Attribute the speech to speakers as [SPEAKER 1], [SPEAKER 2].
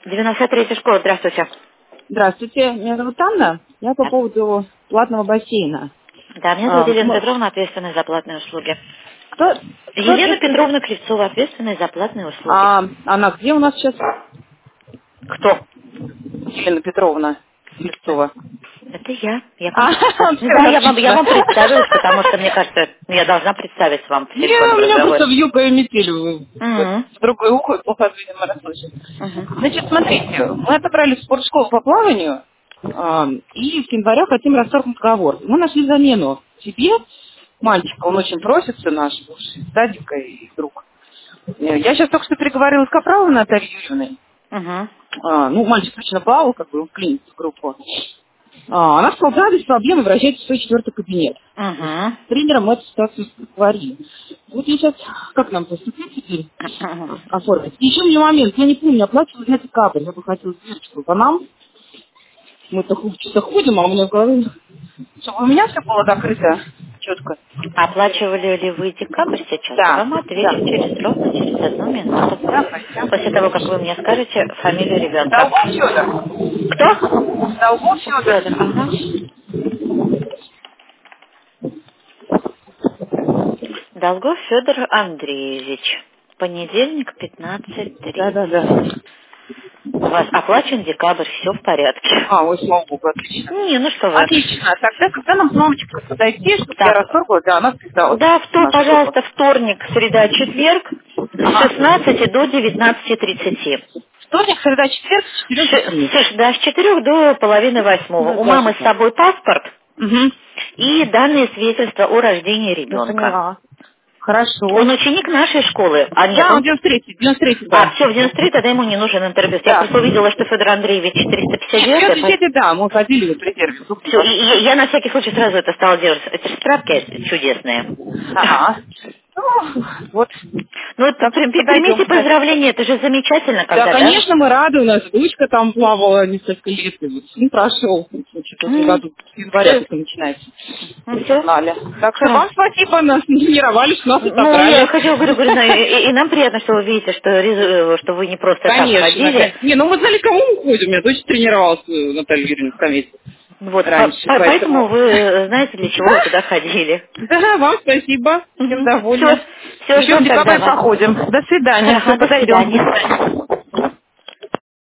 [SPEAKER 1] 93-я школа, здравствуйте.
[SPEAKER 2] Здравствуйте, меня зовут Анна. Я по
[SPEAKER 1] Да,
[SPEAKER 2] поводу платного бассейна.
[SPEAKER 1] да, меня зовут Елена Петровна, ответственная за платные услуги.
[SPEAKER 2] Кто
[SPEAKER 1] Елена
[SPEAKER 2] ответственный?
[SPEAKER 1] Петровна Кривцова, ответственная за платные услуги.
[SPEAKER 2] Она где у нас сейчас?
[SPEAKER 1] Кто?
[SPEAKER 2] Елена Петровна Слепцова.
[SPEAKER 1] Это я.
[SPEAKER 2] Все
[SPEAKER 1] Да, я
[SPEAKER 2] отлично.
[SPEAKER 1] вам представилась, потому что, мне кажется, я должна представить вам в
[SPEAKER 2] Не,
[SPEAKER 1] телефонном
[SPEAKER 2] у меня просто
[SPEAKER 1] разговоре.
[SPEAKER 2] вьюга и метель
[SPEAKER 1] Мгм.
[SPEAKER 2] в другое ухо, и плохо, видимо, расслышать.
[SPEAKER 1] Мгм.
[SPEAKER 2] Значит, смотрите, мы отобрали спортшколу по плаванию, и с января хотим расторгнуть договор. Мы нашли замену себе, мальчика, он очень просится, наш бывший из садика и друг. Я сейчас только что переговорила с Капраловой Натальей Юрьевной.
[SPEAKER 1] Мгм.
[SPEAKER 2] Мальчик точно плавал, как бы, в клинике, в группу. Она сказала, да, без проблем, обращайтесь в свой 4-й кабинет.
[SPEAKER 1] Мгм.
[SPEAKER 2] С тренером мы эту ситуацию говорили. Вот я сейчас, как нам поступить теперь,
[SPEAKER 1] Мгм.
[SPEAKER 2] оформить? И еще у меня момент, я не помню, оплачивала на декабрь, я бы хотела дверочку по нам. Мы-то что-то ходим, а у меня в голове, чтобы у меня все было закрыто четко.
[SPEAKER 1] Оплачивали ли вы декабрь сейчас? Я
[SPEAKER 2] Да,
[SPEAKER 1] вам отвечу
[SPEAKER 2] да.
[SPEAKER 1] ровно через 1 минуту. После того, как вы
[SPEAKER 2] Давайте.
[SPEAKER 1] мне скажете фамилию ребенка.
[SPEAKER 2] Долгов Федор.
[SPEAKER 1] Кто?
[SPEAKER 2] Долгов Федор.
[SPEAKER 1] Федор, ага. Долгов Федор Андреевич. Понедельник,
[SPEAKER 2] Да.
[SPEAKER 1] 15:30. У вас оплачен декабрь, все в порядке.
[SPEAKER 2] Ой, слава богу, отлично.
[SPEAKER 1] Не, ну что вы.
[SPEAKER 2] Отлично. Тогда, когда нам мамочка подойти, чтобы я
[SPEAKER 1] Так,
[SPEAKER 2] расторгла, да, она вписалась
[SPEAKER 1] да,
[SPEAKER 2] в нашу группу.
[SPEAKER 1] пожалуйста, вторник, среда, четверг с
[SPEAKER 2] Ага.
[SPEAKER 1] 16 до 19:30.
[SPEAKER 2] Вторник, среда, четверг, с 4 до 7.
[SPEAKER 1] Да, с 4 до половины восьмого.
[SPEAKER 2] Да,
[SPEAKER 1] У
[SPEAKER 2] два
[SPEAKER 1] мамы с
[SPEAKER 2] часа.
[SPEAKER 1] собой паспорт
[SPEAKER 2] Угу.
[SPEAKER 1] и данные свидетельства о рождении
[SPEAKER 2] Я
[SPEAKER 1] ребенка.
[SPEAKER 2] поняла. Хорошо.
[SPEAKER 1] Он ученик нашей школы. А нет,
[SPEAKER 2] Да, он
[SPEAKER 1] он...
[SPEAKER 2] 93-й, да.
[SPEAKER 1] Все, в 93 тогда ему не нужен интервью. Я
[SPEAKER 2] Да.
[SPEAKER 1] просто увидела, что Федор Андреевич
[SPEAKER 2] Нет,
[SPEAKER 1] 459.
[SPEAKER 2] 94, да, мы ходили в резерве.
[SPEAKER 1] Все, и я на всякий случай сразу это стала делать. Это же справки чудесные.
[SPEAKER 2] Ага. Ну, вот.
[SPEAKER 1] Ну,
[SPEAKER 2] Так что
[SPEAKER 1] примите
[SPEAKER 2] подойдем.
[SPEAKER 1] поздравления, это же замечательно,
[SPEAKER 2] Да,
[SPEAKER 1] когда, да?
[SPEAKER 2] конечно, мы рады. У нас дочка там плавала несколько лет. И вот сын прошел. Значит, в этом году с января
[SPEAKER 1] Все,
[SPEAKER 2] только начинается.
[SPEAKER 1] все.
[SPEAKER 2] Знали. Так что
[SPEAKER 1] Хорошо.
[SPEAKER 2] вам спасибо, нас не тренировали, что нас
[SPEAKER 1] Ну, я
[SPEAKER 2] отобрали.
[SPEAKER 1] хочу, говорю, ну, и нам приятно, что вы видите, что вы не просто так
[SPEAKER 2] Конечно.
[SPEAKER 1] ходили.
[SPEAKER 2] Не, ну мы знали, кому мы ходим. У меня дочь тренировалась, Наталья Юрьевна, в скамейке
[SPEAKER 1] Вот,
[SPEAKER 2] раньше,
[SPEAKER 1] поэтому
[SPEAKER 2] поэтому...
[SPEAKER 1] вы знаете, для чего вы туда ходили.
[SPEAKER 2] Да, вам спасибо. Всем
[SPEAKER 1] Все,
[SPEAKER 2] довольны.
[SPEAKER 1] все,
[SPEAKER 2] Еще в
[SPEAKER 1] ждем тогда
[SPEAKER 2] декабре
[SPEAKER 1] вас.
[SPEAKER 2] походим. До свидания.
[SPEAKER 1] Ага,
[SPEAKER 2] Все,
[SPEAKER 1] до
[SPEAKER 2] подойдем. До
[SPEAKER 1] свидания.
[SPEAKER 2] свидания.